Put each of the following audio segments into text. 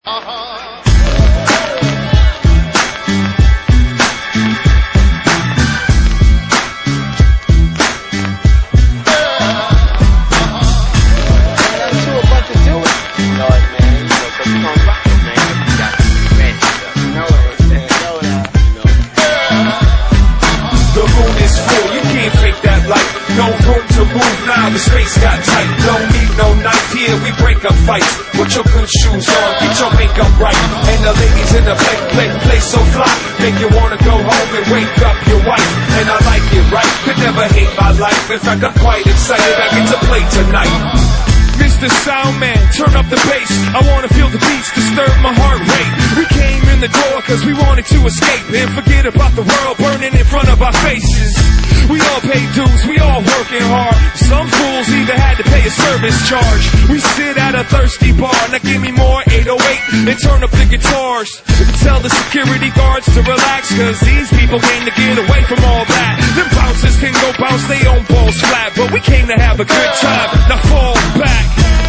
No room to move now, the space got tight. Don't need no knife here, we break up fights. Put your good shoes on, get your makeup right. And the ladies in the place so fly, make you wanna go home and wake up your wife. And I like it, right? Could never hate my life. In fact, I'm quite excited I get to play tonight. Mr. Soundman, turn up the bass. I wanna feel the beats disturb my heart rate. We came in the door cause we wanted to escape and forget about the world burning in front of our faces. We all pay dues, we all working hard. Some fools either had to pay a service charge. We sit at a thirsty bar, now give me more 808 and turn up the guitars. Tell the security guards to relax, cause these people came to get away from all that. Them bouncers can go bounce they own balls flat, but we came to have a good time, now fall back.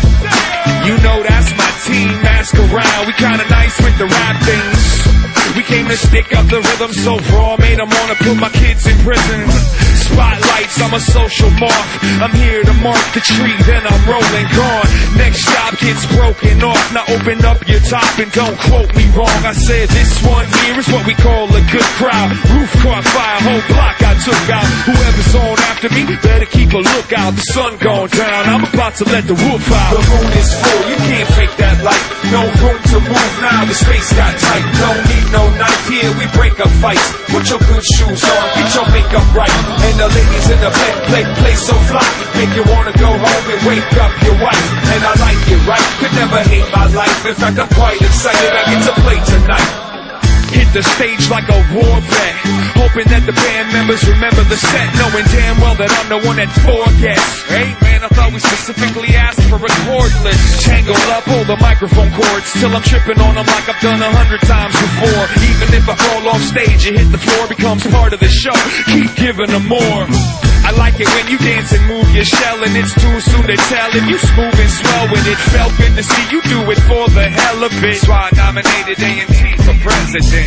You know that's my team, ask around. We kinda nice with the rap things. We came to stick up the rhythm so raw, made them wanna put my kids in prison. Spotlights, I'm a social mark. I'm here to mark the tree, then I'm rolling gone. Next stop gets broken off. Now open up your top and don't quote me wrong. I said this one here is what we call a good crowd. Roof caught fire, whole block I took out. Whoever's on after me, better keep a lookout. The sun going down, I'm about to let the wolf out. The moon is full, you can't fake that light. No room to move now, the space got tight. Don't need no knife here, we break up fights. Put your good shoes on, get your makeup right. And the ladies in the place so fly, make you wanna go home and wake up your wife. And I like it, right? Could never hate my life. In fact, I'm quite excited I get to play tonight. Hit the stage like a war vet, hoping that the band members remember the set, knowing damn well that I'm the one that forgets. Hey man, I thought we specifically asked for a cordless. Tangle up all the microphone cords till I'm tripping on them like I've done 100 times before. Even if I fall off stage and hit the floor, becomes part of the show. Keep giving them more. I like it when you dance and move your shell, and it's too soon to tell if you smooth and swell. When it felt good to see you do it for the hell of it. That's why I nominated A&T for president.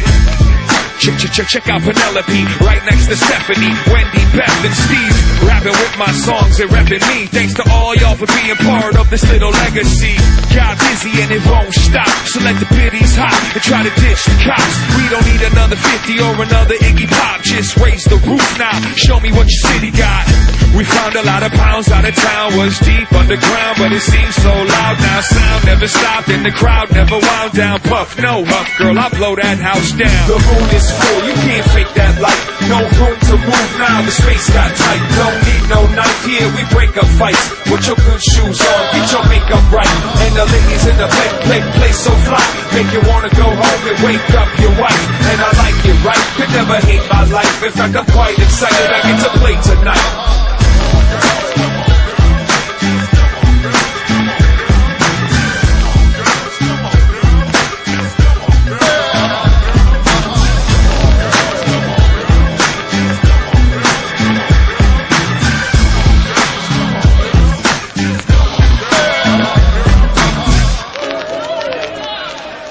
Check out Penelope, right next to Stephanie, Wendy, Beth, and Steve. Rapping with my songs and repping me. Thanks to all y'all for being part of this little legacy. Got busy and it won't stop, so let the biddies hop and try to ditch the cops. We don't need another 50 or another Iggy Pop. Just raise the roof now, show me what your city got. We found a lot of pounds out of town, was deep underground, but it seems so loud now. Sound never stopped and the crowd never wound down. Puff, no huff, girl, I'll blow that house down. The moon is full, you can't fake that light. No room to move now, the space got tight. Don't need no knife here, we break up fights. Put your good shoes on, get your makeup right. And the ladies in the place so fly, make you wanna go home and wake up your wife. And I like it, right? Could never hate my life. In fact, I'm quite excited I get to play tonight.